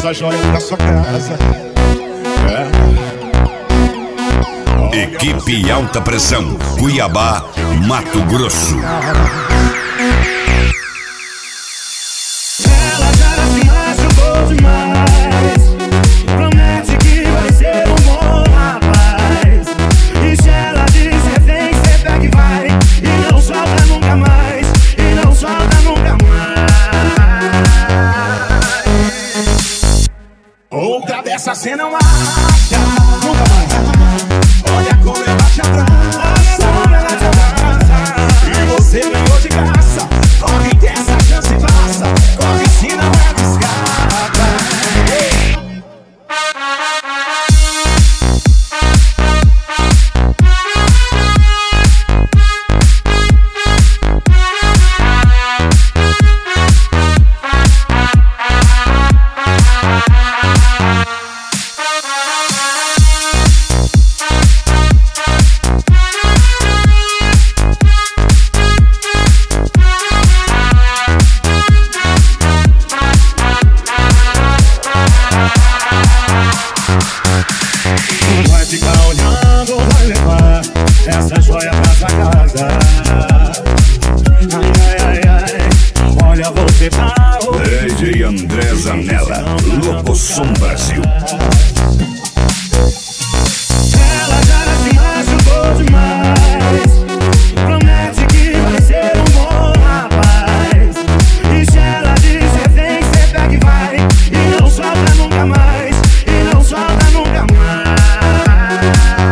essa joia pra sua casa. Equipe Alta Pressão, Cuiabá, Mato Grosso. Ela já se machucou demais. Promete que vai ser um bom rapaz. E se ela disser vem, cê pega e vai. E não solta nunca mais. E não solta nunca mais. Outra dessa cê não acha. Nunca mais. Olha como ela te abraça. Olha como ela te abraça. E você ganhou de graça. Corre que essa chance passa. Corre se não é descarta. Vai ficar olhando, vai levar essa joia pra sua casa. Ai, ai, ai, ai. Olha você tá DJ André Zanella, Locosom Brasil. Ela já se machucou demais. Promete que vai ser um bom rapaz. E se ela disser vem, cê pega e vai. E não solta nunca mais. E não solta nunca mais.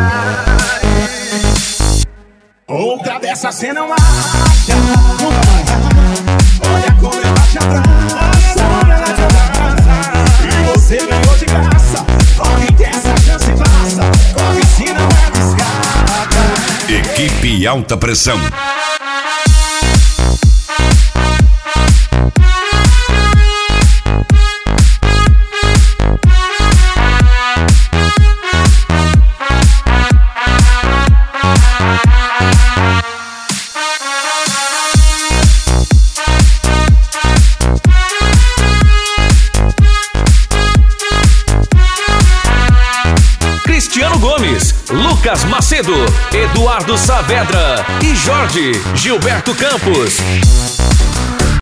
Outra dessa cê não acha. Nunca mais. Olha como ela te abraça. Olha ela te abraça. E você ganhou de graça. Corre que essa chance passa. Corre se não é descarta. Equipe Alta Pressão. Cristiano Gomes, Lucas Macedo, Eduardo Saavedra e Jorge Gilberto Campos.